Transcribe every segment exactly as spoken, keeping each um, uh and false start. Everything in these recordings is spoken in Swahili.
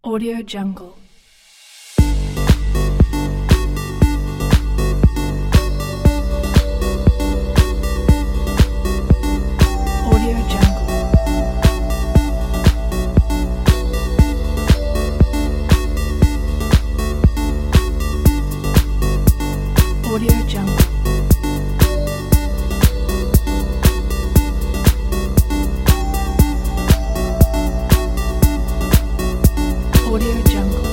Audio Jungle. Audio Jungle. Audio Jungle. Audio Jungle.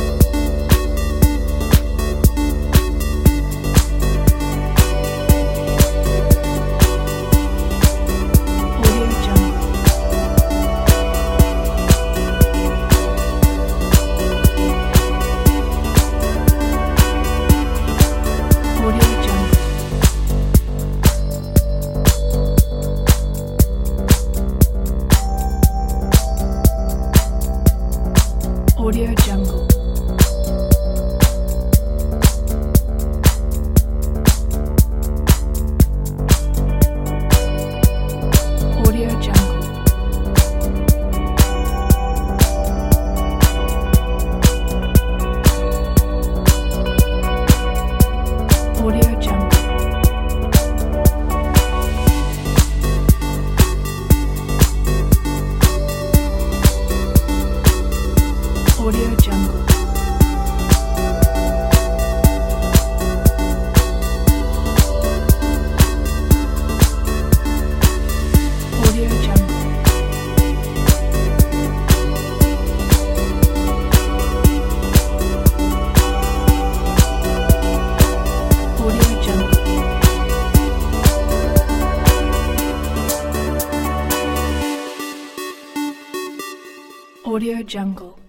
Audio Jungle. Audio Jungle. Audio Jungle. Audio Jungle. Audio Jungle. Audio Jungle. Audio Jungle. Audio Jungle. Audio Jungle.